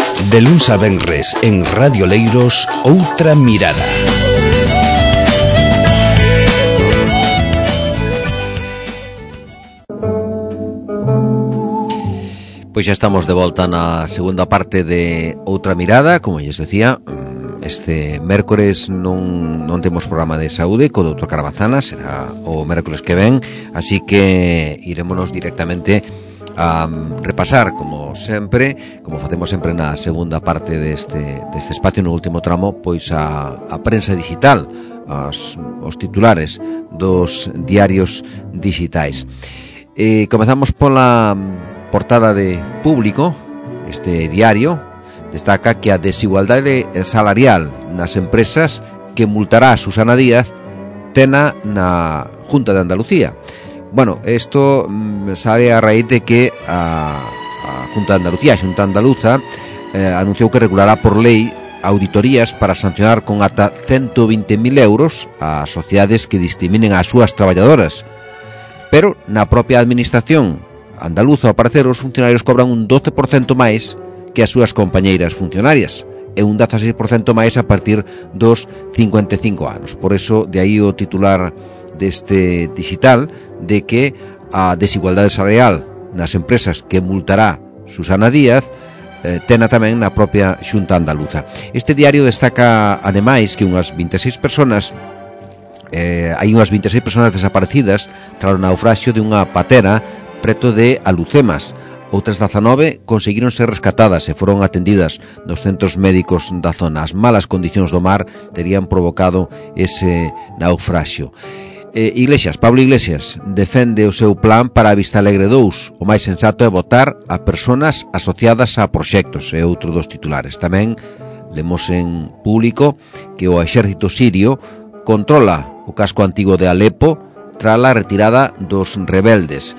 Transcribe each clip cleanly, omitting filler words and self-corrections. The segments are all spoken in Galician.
De luns a venres en Radio Leiros, Outra Mirada. Pois xa estamos de volta na segunda parte de Outra Mirada. Como lles decía, este mércores non temos programa de saúde co doutor Carabazana, será o mércores que ven, así que irémonos directamente a repasar, como sempre, como facemos sempre na segunda parte deste espacio, no último tramo, pois a prensa digital, os titulares dos diarios digitais. Comezamos pola portada de Público. Este diario destaca que a desigualdade salarial nas empresas que multará Susana Díaz tena na Junta de Andalucía. Bueno, isto sale a raíz de que a Junta de Andalucía, a Xunta Andaluza, anunciou que regulará por lei auditorías para sancionar con ata 120.000 euros a sociedades que discriminen ás súas traballadoras. Pero na propia administración andaluza, ao parecer, os funcionarios cobran un 12% máis que as súas compañeiras funcionarias e un 16% máis a partir dos 55 anos. Por eso, de aí o titular deste digital de que a desigualdade salarial nas empresas que multará Susana Díaz tena tamén na propia Xunta Andaluza. Este diario destaca, ademais, que unhas 26 personas hai unhas 26 personas desaparecidas tras o naufraxio de unha patera preto de Alucemas. Outras 19 conseguiron ser rescatadas e foron atendidas nos centros médicos da zona. As malas condicións do mar terían provocado ese naufraxio. Pablo Iglesias defende o seu plan para a Vista Alegre 2. O máis sensato é votar a personas asociadas a proxectos. É outro dos titulares. Tamén lemos en Público que o exército sirio controla o casco antigo de Alepo tras a retirada dos rebeldes.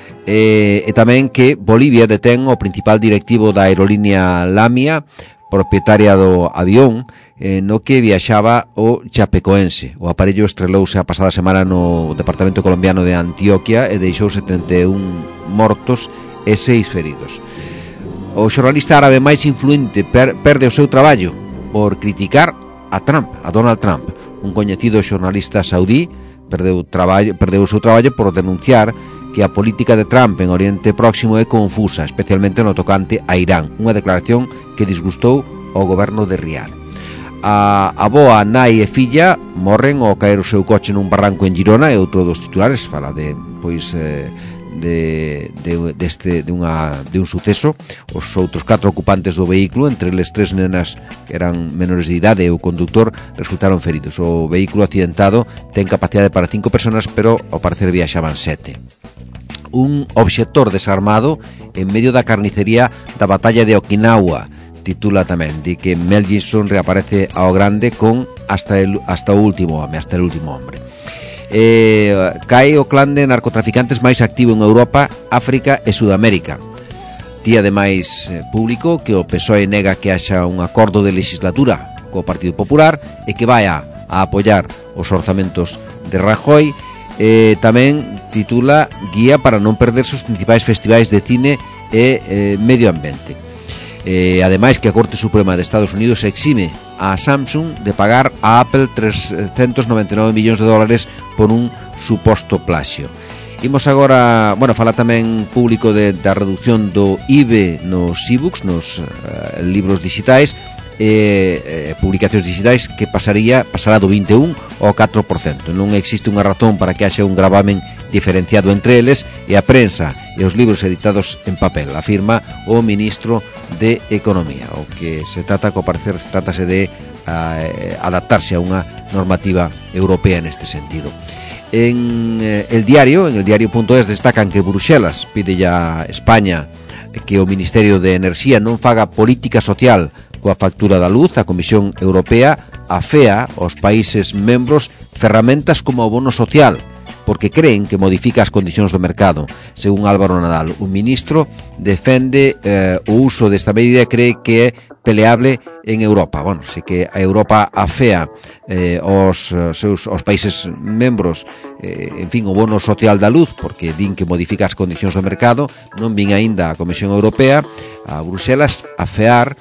E tamén que Bolivia detén o principal directivo da aerolínea Lamia, propietaria do avión, no que viaxaba o chapecoense. O aparello estrelouse a pasada semana no departamento colombiano de Antioquia e deixou 71 mortos e 6 feridos. O xornalista árabe máis influente perde o seu traballo por criticar a Donald Trump. Un coñecido xornalista saudí perdeu o seu traballo por denunciar que a política de Trump en Oriente Próximo é confusa, especialmente no tocante a Irán, unha declaración que disgustou ao goberno de Riad. A aboa, nai e filla morren ao caer o seu coche nun barranco en Girona, e outro dos titulares fala de un suceso. Os outros 4 ocupantes do vehículo, entre eles 3 nenas que eran menores de idade e o conductor, resultaron feridos. O vehículo accidentado ten capacidade para 5 personas, pero ao parecer viaxaban 7. Un obxector desarmado en medio da carnicería da batalla de Okinawa, titula tamén, de que Mel Gibson reaparece ao grande con hasta el último hombre. Cae o clan de narcotraficantes máis activo en Europa, África e Sudamérica. Di ademais Público que o PSOE nega que haxa un acordo de legislatura co Partido Popular e que vai a apoiar os orzamentos de Rajoy. Tamén titula Guía para non perderse os principais festivais de cine e medio ambiente. Ademais que a Corte Suprema de Estados Unidos exime a Samsung de pagar a Apple 399 millóns de dólares por un suposto plagio. Imos agora, fala tamén Público da reducción do IVE nos e-books, nos libros digitais, publicacións digitais, que pasará do 21 ao 4%. Non existe unha razón para que haxa un gravamen diferenciado entre eles e a prensa e os libros editados en papel, afirma o ministro de Economía. O que se trata, co parecer, trátase de adaptarse a unha normativa europea neste sentido. En el diario.es destacan que Bruxelas pide a España que o Ministerio de Enerxía non faga política social coa factura da luz. A Comisión Europea afea aos países membros ferramentas como o bono social porque creen que modifica as condicións do mercado. Según Álvaro Nadal, o ministro defende o uso desta medida e cree que é peleable en Europa. Bueno, sei que a Europa afea aos países membros en fin, o bono social da luz, porque din que modifica as condicións do mercado. Non vin aínda a Comisión Europea, a Bruxelas, afear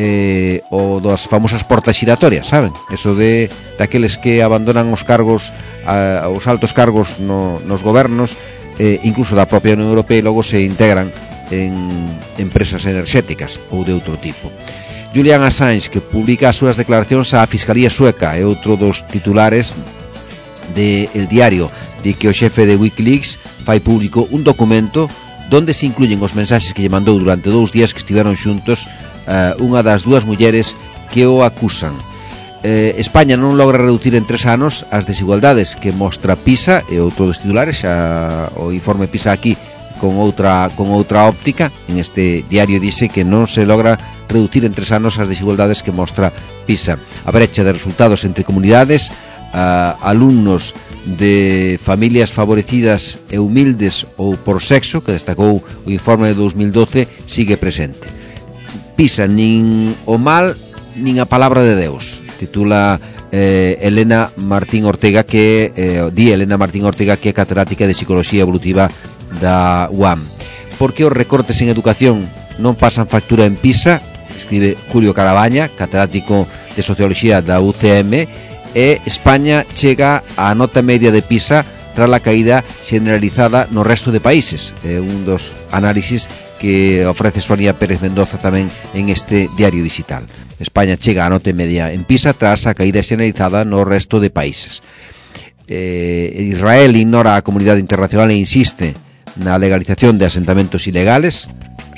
o das famosas portas xiratorias, saben? Eso daqueles que abandonan os cargos, os altos cargos nos gobernos, incluso da propia Unión Europea, e logo se integran en empresas enerxéticas ou de outro tipo. Julian Assange, que publica as súas declaracións á Fiscalía Sueca, é outro dos titulares de El Diario, de que o xefe de Wikileaks fai público un documento donde se incluyen os mensaxes que lle mandou durante 2 días que estiveron xuntos unha das dúas mulleres que o acusan. España non logra reducir en 3 anos as desigualdades que mostra PISA, e outro dos titulares, o informe PISA aquí con outra óptica. En este diario dice que non se logra reducir en 3 anos as desigualdades que mostra PISA. A brecha de resultados entre comunidades, alumnos de familias favorecidas e humildes ou por sexo, que destacou o informe de 2012, sigue presente. PISA, nin o mal nin a palabra de Deus, titula Elena Martín Ortega, que Elena Martín Ortega, que é catedrática de Psicología Evolutiva da UAM. Por que os recortes en educación non pasan factura en PISA? Escribe Julio Carabaña, catedrático de Socioloxía da UCM, e España chega á nota media de PISA tras a caída generalizada no resto de países. É un dos análisis que ofrece Sonia Pérez Mendoza tamén en este diario digital. España chega á nota media en PISA tras a caída generalizada no resto de países. Israel ignora a comunidade internacional e insiste na legalización de asentamentos ilegales,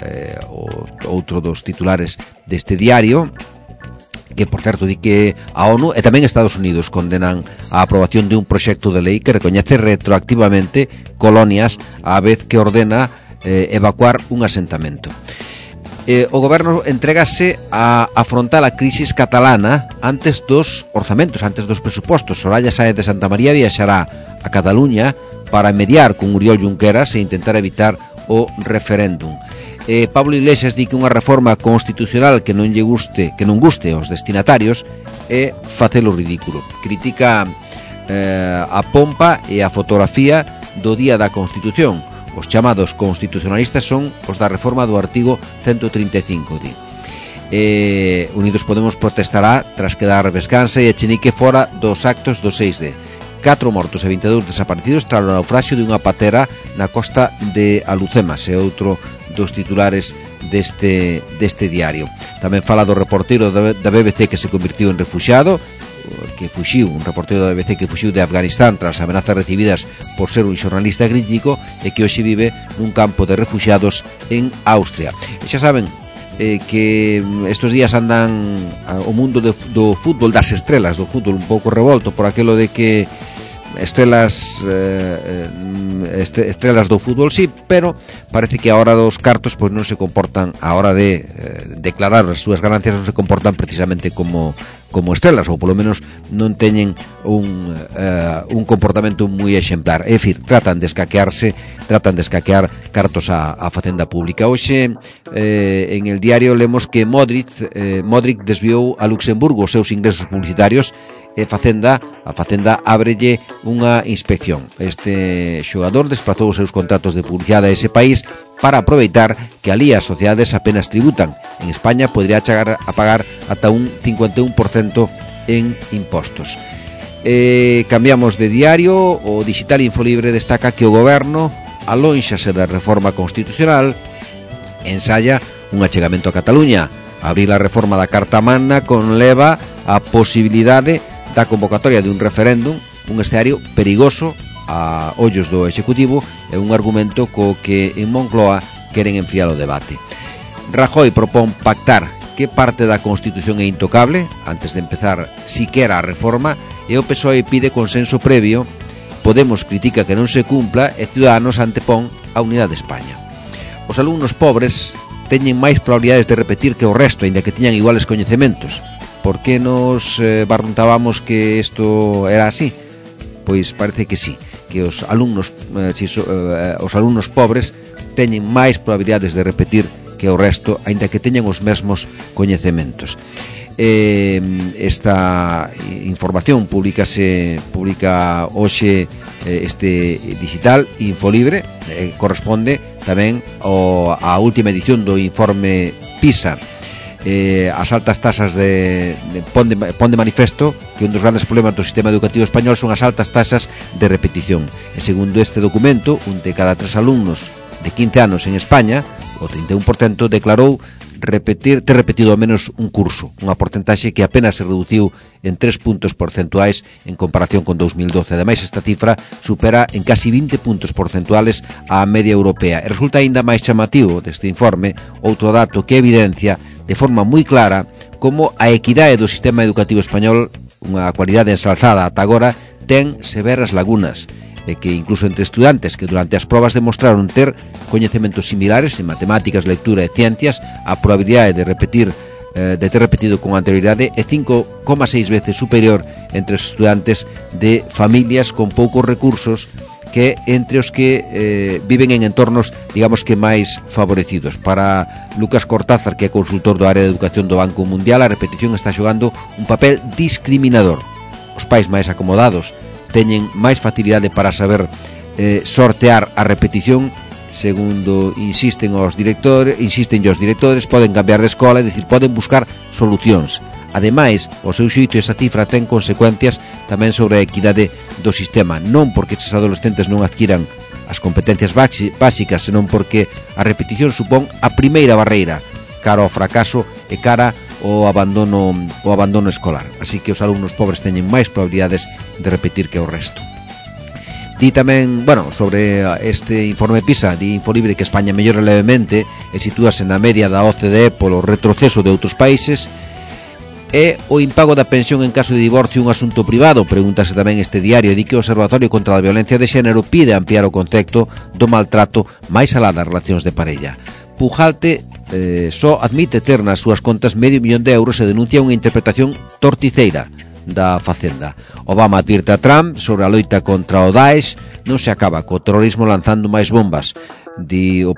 outro dos titulares deste diario, que, por certo, di que a ONU e tamén Estados Unidos condenan a aprobación de un proxecto de lei que recoñece retroactivamente colonias á vez que ordena evacuar un asentamento. O goberno entrégase a afrontar a crisis catalana antes dos orzamentos, antes dos presupostos. Soraya Sáenz de Santamaría viaxará a Cataluña para mediar con Oriol Junqueras e intentar evitar o referéndum. Pablo Iglesias di que unha reforma constitucional que non guste aos destinatarios é facelo ridículo. Critica a pompa e a fotografía do Día da Constitución. Os chamados constitucionalistas son os da reforma do artigo 135, di. Unidos Podemos protestará tras quedar Vescansa e Echenique fora dos actos do 6D. 4 mortos e 22 desaparecidos tras o naufraxio de unha patera na costa de Alucemas, é outro dos titulares deste diario. Tamén fala do reporteiro da BBC que se convirtió en refuxiado, un reporteiro da BBC que fuxiu de Afganistán tras amenazas recibidas por ser un xornalista crítico e que hoxe vive nun campo de refuxiados en Austria. E xa saben que estes días andan o mundo do fútbol, das estrelas do fútbol un pouco revolto por aquilo de que estrelas do fútbol sí, pero parece que a hora dos cartos pois non se comportan, a hora de declarar as súas ganancias non se comportan precisamente como estrelas, ou polo menos non teñen un comportamento moi exemplar. É dicir, tratan de escaquear cartos á facenda pública. Hoxe en el diario lemos que Modric desviou a Luxemburgo os seus ingresos publicitarios e a Facenda ábrelle unha inspección. Este xogador desplazou os seus contratos de publicidade a ese país para aproveitar que alí as sociedades apenas tributan. En España podría chegar a pagar ata un 51% en impostos. Cambiamos de diario. O Digital Infolibre destaca que o goberno alónxase da reforma constitucional, ensaya un achegamento a Cataluña. Abrir a reforma da Carta Magna conleva a posibilidade da convocatoria de un referéndum, un escenario perigoso a ollos do Executivo e un argumento co que en Moncloa queren enfriar o debate. Rajoy propón pactar que parte da Constitución é intocable antes de empezar siquera a reforma, e o PSOE pide consenso previo. Podemos critica que non se cumpla e Ciudadanos antepón a unidade de España. Os alumnos pobres teñen máis probabilidades de repetir que o resto, aínda que teñan iguales coñecementos. Por que nos barruntábamos que isto era así? Pois parece que sí, que os alumnos pobres teñen máis probabilidades de repetir que o resto, aínda que teñan os mesmos coñecementos. Esta información publica hoxe este digital Infolibre, corresponde tamén á última edición do informe PISA. As altas tasas pon de manifesto que un dos grandes problemas do sistema educativo español son as altas tasas de repetición. E segundo este documento, un de cada 3 alumnos de 15 anos en España, o 31%, declarou ter repetido ao menos un curso, unha porcentaxe que apenas se reduciu en 3 puntos porcentuais en comparación con 2012. Ademais, esta cifra supera en casi 20 puntos porcentuales a media europea. E resulta aínda máis chamativo deste informe outro dato que evidencia de forma moi clara como a equidade do sistema educativo español, unha cualidade ensalzada ata agora, ten severas lagunas, e que incluso entre estudantes que durante as probas demostraron ter coñecementos similares en matemáticas, lectura e ciencias, a probabilidade de ter repetido con anterioridade é 5,6 veces superior entre os estudantes de familias con poucos recursos que entre os que viven en entornos, digamos que máis favorecidos. Para Lucas Cortázar, que é consultor do área de educación do Banco Mundial, a repetición está xogando un papel discriminador. Os pais máis acomodados teñen máis facilidade para saber sortear a repetición, segundo insisten os directores, poden cambiar de escola, é dicir, poden buscar solucións. Ademais, o seu xeito esa cifra ten consecuencias tamén sobre a equidade do sistema, non porque estes adolescentes non adquiran as competencias básicas, senón porque a repetición supón a primeira barreira cara ao fracaso e cara ao abandono escolar. Así que os alumnos pobres teñen máis probabilidades de repetir que o resto. Di tamén, sobre este informe PISA, di Infolibre que España mellora levemente e sitúase na media da OCDE polo retroceso de outros países. É o impago da pensión en caso de divorcio un asunto privado? Pregúntase tamén este diario, e di que o Observatorio contra a Violencia de Xénero pide ampliar o concepto do maltrato máis alá das relacións de parella. Pujalte só admite ter nas súas contas €500.000 e denuncia unha interpretación torticeira da Facenda. Obama advirte a Trump sobre a loita contra o Daesh, non se acaba co terrorismo lanzando máis bombas, di o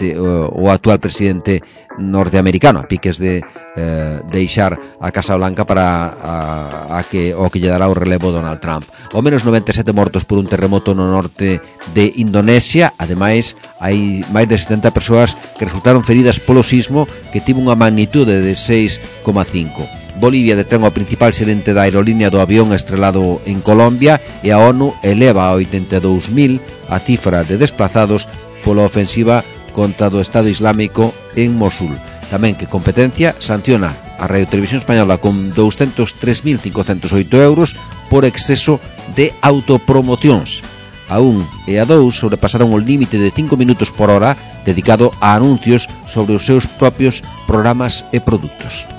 actual presidente norteamericano, a piques de deixar a Casa Blanca para que lle dará o relevo Donald Trump. Ao menos 97 mortos por un terremoto no norte de Indonesia. Ademais, hai máis de 70 persoas que resultaron feridas polo sismo que tivo unha magnitude de 6,5. Bolivia detén o principal xerente da aerolínea do avión estrelado en Colombia, e a ONU eleva a 82.000 a cifra de desplazados pola ofensiva contra do Estado Islámico en Mosul. Tamén que Competencia sanciona a Radio Televisión Española con 203.508 euros por exceso de autopromocións. A 1 e a 2 sobrepasaron o límite de 5 minutos por hora dedicado a anuncios sobre os seus propios programas e produtos.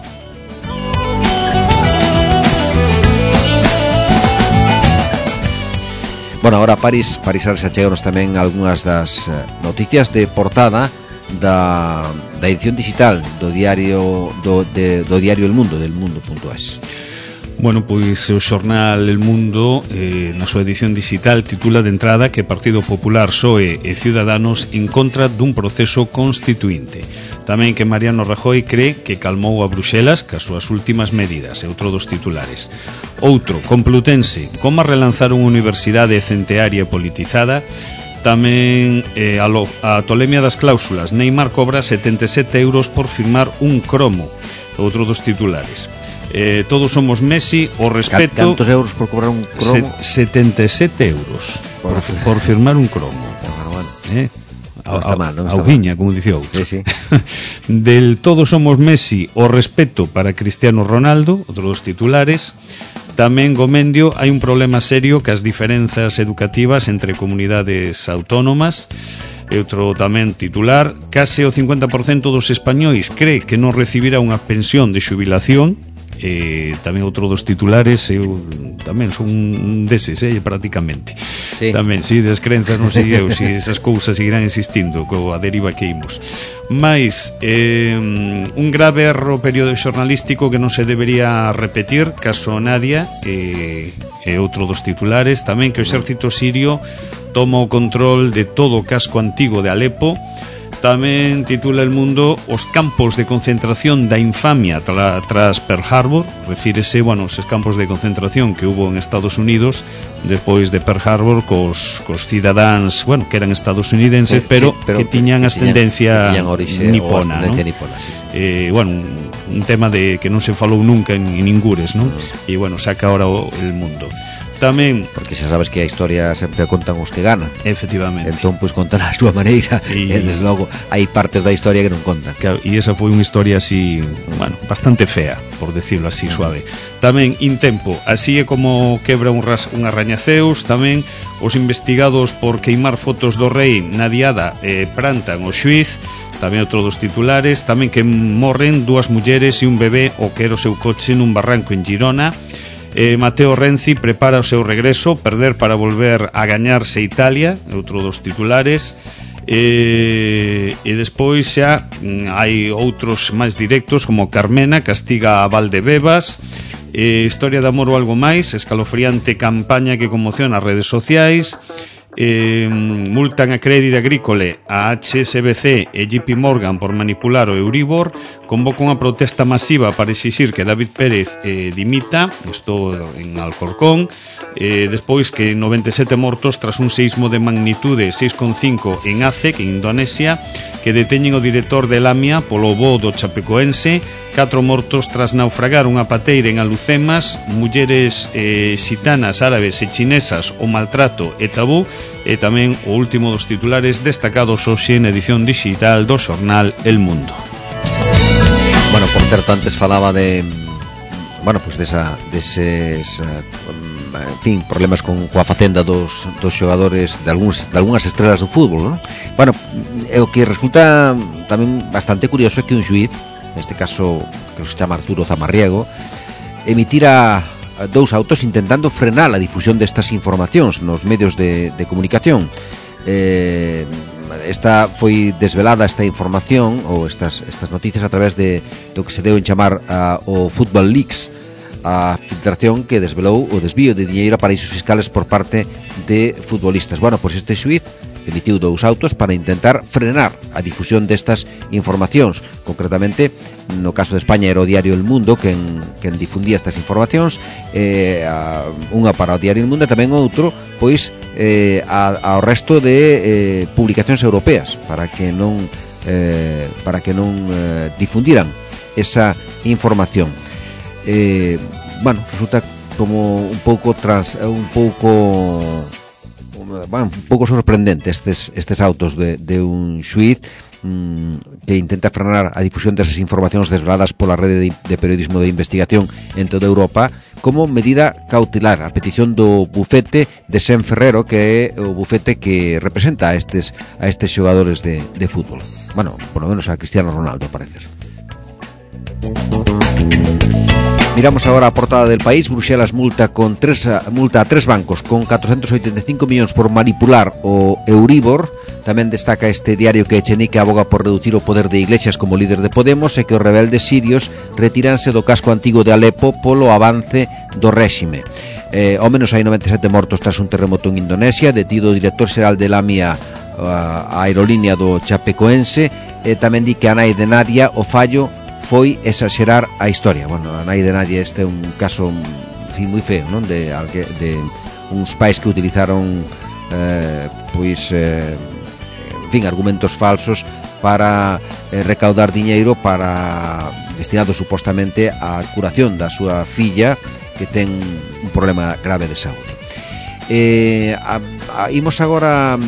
Ahora París se acheganos tamén algunhas das noticias de portada da edición digital do diario El Mundo, del mundo.es. Pois o xornal El Mundo, na súa edición digital, titula de entrada que Partido Popular, PSOE e Ciudadanos en contra dun proceso constituinte. Tamén que Mariano Rajoy cree que calmou a Bruxelas cas súas últimas medidas, é outro dos titulares. Outro, Complutense, como relanzar unha universidade centearia e politizada. Tamén a tolemia das cláusulas, Neymar cobra 77 euros por firmar un cromo, outro dos titulares. Todos somos Messi, o respeto. ¿Cantos euros por cobrar un cromo? 77 euros por firmar un cromo. Non está mal, non está Auguiña, como dicía outro. Sí. Del todos somos Messi, o respeto para Cristiano Ronaldo, outro dos titulares. Tamén Gomendio, hai un problema serio que as diferenzas educativas entre comunidades autónomas. E outro tamén titular, case o 50% dos españois cree que non recibirá unha pensión de xubilación. Tamén outro dos titulares, eu tamén son un deses, prácticamente. Sí. Tamén, si das crenzas non sei eu, si esas cousas seguirán existindo co a deriva que imos. Mais un grave erro período xornalístico que non se debería repetir, caso Nadia, e outro dos titulares, tamén que o exército sirio toma o control de todo o casco antigo de Alepo. Tamén titula El Mundo os campos de concentración da infamia tras Pearl Harbor. Refírese, os campos de concentración que hubo en Estados Unidos despois de Pearl Harbor cos cidadáns, que eran estadounidenses, pero que tiñan ascendencia nipona, ¿no? Sí. Un tema de que non se falou nunca en ningures, ¿no? E saca ahora El Mundo. Tamén, porque xa sabes que a historia sempre a contan os que ganan. Efectivamente. Entón, pois contan a súa maneira e desde logo hai partes da historia que non contan. Claro, e esa foi unha historia así, bastante fea, por decirlo así suave. Tamén, Intempo, así é como quebra un arrañaceus. Tamén, os investigados por queimar fotos do rei na diada prantan o xuiz. Tamén outro dos titulares. Tamén que morren 2 mulleres e un bebé o que era o seu coche nun barranco en Girona. Matteo Renzi prepara o seu regreso, perder para volver a gañarse Italia, outro dos titulares. E despois xa hai outros máis directos, como Carmena castiga a Valdebebas, historia de amor ou algo máis, escalofriante campaña que conmociona as redes sociais. Multan a Crédito Agricole, a HSBC e JP Morgan por manipular o Euribor. Convoca unha protesta masiva para exixir que David Pérez dimita. Isto en Alcorcón. Despois que 97 mortos tras un seismo de magnitude 6,5 en Aceh, en Indonesia, que deteñen o director de Lamia polo voo do Chapecoense. 4 mortos tras naufragar unha pateira en Alucemas. Mulleres xitanas, árabes e chinesas, o maltrato e tabú. E tamén o último dos titulares destacados hoxe na edición digital do xornal El Mundo. Por certo, antes falaba de deses problemas coa facenda dos xogadores de algunhas estrelas do fútbol, non? O que resulta tamén bastante curioso é que un xuiz, neste caso que se chama Arturo Zamarriego, emitira 2 autos intentando frenar a difusión destas informacións nos medios de comunicación. Esta foi desvelada, esta información ou estas noticias, a través de do que se deu en chamar o Football Leaks, a filtración que desvelou o desvío de diñeiro a paraísos fiscales por parte de futbolistas. Este xuiz emitiu 2 autos para intentar frenar a difusión destas informacións. Concretamente, no caso de España era o diario El Mundo quen difundía estas informacións, unha para o diario El Mundo e tamén outro ao resto de publicacións europeas para que non difundiran esa información. Resulta como un pouco sorprendente estes autos de un xuiz que intenta frenar a difusión desas informacións desveladas pola rede de periodismo de investigación en toda Europa como medida cautelar, a petición do bufete de Sen Ferrero, que é o bufete que representa a estes xogadores de fútbol. Por lo menos a Cristiano Ronaldo, parece. Miramos agora a portada del País. Bruxelas multa a 3 bancos con 485 millóns por manipular o Euribor. Tamén destaca este diario que Echenique aboga por reducir o poder de Iglesias como líder de Podemos e que os rebeldes sirios retiranse do casco antigo de Alepo polo avance do réxime. Ao menos hai 97 mortos tras un terremoto en Indonesia. Detido o director xeral de Lamia, a aerolínea do Chapecoense. Tamén di que a nai de Nadia, o fallo foi exagerar a historia. A nai de Nadia, este é un caso moi feo, non? De uns pais que utilizaron argumentos falsos para recaudar diñeiro destinado supostamente á curación da súa filla que ten un problema grave de saúde. Imos agora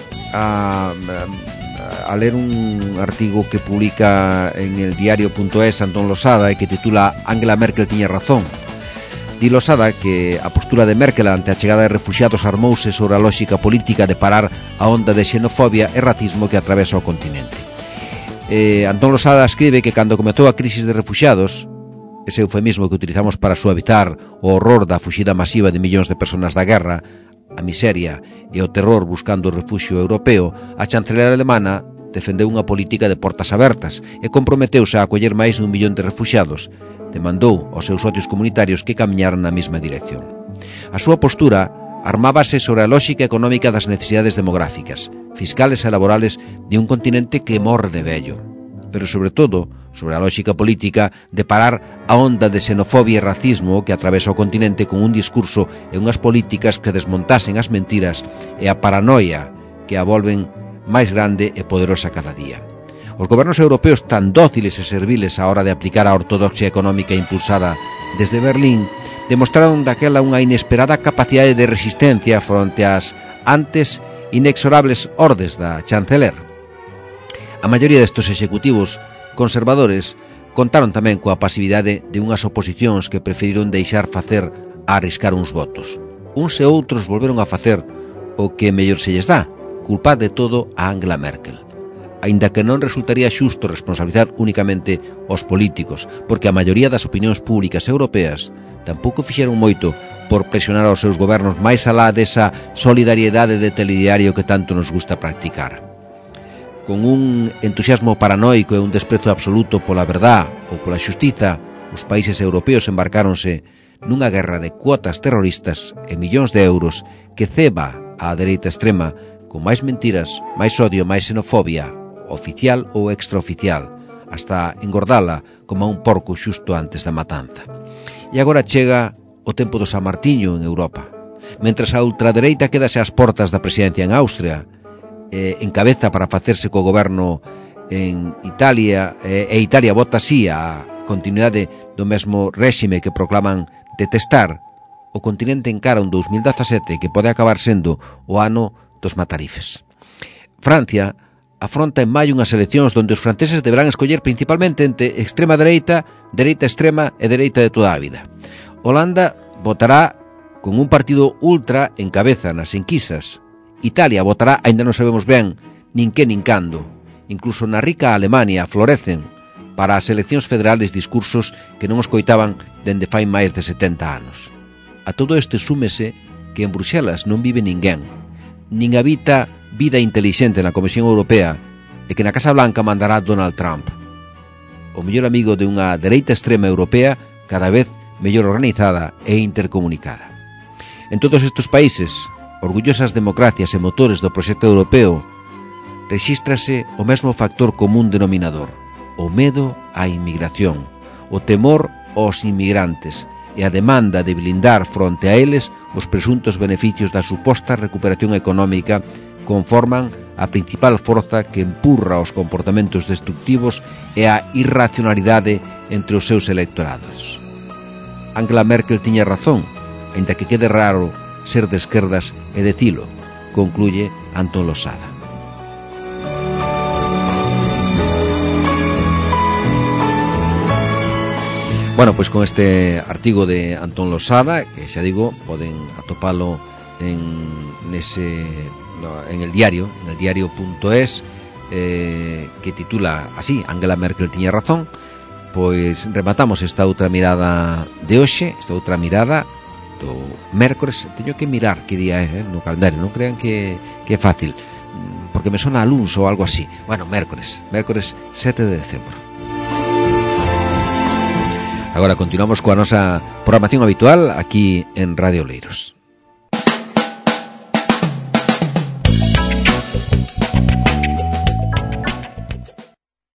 a ler un artigo que publica en el diario.es Antón Losada e que titula Angela Merkel tiña razón. Di Losada que a postura de Merkel ante a chegada de refuxiados armouse sobre a lógica política de parar a onda de xenofobia e racismo que atravesa o continente. Antón Losada escribe que cando comezou a crisis de refuxiados ese eufemismo que utilizamos para suavizar o horror da fuxida masiva de millóns de personas da guerra, a miseria e o terror buscando o refuxio europeo, a chanceler alemana defendeu unha política de portas abertas e comprometeuse a acoller máis de 1 millón de refuxiados. Demandou aos seus socios comunitarios que camiñaran na mesma dirección. A súa postura armábase sobre a lógica económica das necesidades demográficas, fiscales e laborales de un continente que morde vello, pero sobre todo sobre a lógica política de parar a onda de xenofobia e racismo que atravesa o continente con un discurso e unhas políticas que desmontasen as mentiras e a paranoia que a volven máis grande e poderosa cada día. Os gobernos europeos tan dóciles e serviles á hora de aplicar a ortodoxia económica impulsada desde Berlín demostraron daquela unha inesperada capacidade de resistencia fronte ás antes inexorables ordes da chanceler. A maioría destes executivos conservadores contaron tamén coa pasividade de unhas oposicións que preferiron deixar facer a arriscar uns votos. Uns e outros volveron a facer o que mellor se lles dá, culpar de todo a Angela Merkel. Aínda que non resultaría xusto responsabilizar únicamente os políticos, porque a maioría das opinións públicas europeas tampouco fixeron moito por presionar aos seus gobernos máis alá desa solidariedade de telediario que tanto nos gusta practicar. Con un entusiasmo paranoico e un desprezo absoluto pola verdad ou pola xustiza, os países europeos embarcáronse nunha guerra de cuotas terroristas e millóns de euros que ceba á dereita extrema con máis mentiras, máis odio, máis xenofobia, oficial ou extraoficial, hasta engordala como a un porco xusto antes da matanza. E agora chega o tempo do San Martiño en Europa. Mentras a ultradereita quedase ás portas da presidencia en Austria, encabeza para facerse co goberno en Italia e Italia vota así a continuidade do mesmo réxime que proclaman detestar, o continente encara un 2017 que pode acabar sendo o ano dos matarifes. Francia afronta en maio unhas eleccións onde os franceses deberán escoller principalmente entre extrema dereita, dereita extrema e dereita de toda a vida. Holanda votará con un partido ultra en cabeza nas enquisas. Italia votará, aínda non sabemos ben, nin que nin cando. Incluso na rica Alemania florecen para as eleccións federales discursos que non escoitaban dende fai máis de 70 anos. A todo este súmese que en Bruxelas non vive ninguén, nin habita vida intelixente na Comisión Europea e que na Casa Blanca mandará Donald Trump, o mellor amigo de unha dereita extrema europea cada vez mellor organizada e intercomunicada. En todos estes países, orgullosas democracias e motores do proxecto europeo, rexístrase o mesmo factor común denominador, o medo á inmigración, o temor aos inmigrantes e a demanda de blindar fronte a eles os presuntos beneficios da suposta recuperación económica conforman a principal forza que empurra os comportamentos destructivos e a irracionalidade entre os seus electorados. Angela Merkel tiña razón, aínda que quede raro ser de esquerdas e decilo, concluye Antón Losada. Bueno, pois con este artigo de Antón Losada, que xa digo, poden atopalo en el diario, en el diario.es, que titula así, Angela Merkel tiña razón. Pois rematamos esta outra mirada de hoxe, esta outra mirada do mércores. Teño que mirar que día é no calendario, non crean que é fácil, porque me sona a luns ou algo así. Bueno, mércores 7 de decembro. Agora continuamos coa nosa programación habitual aquí en Radio Oleiros.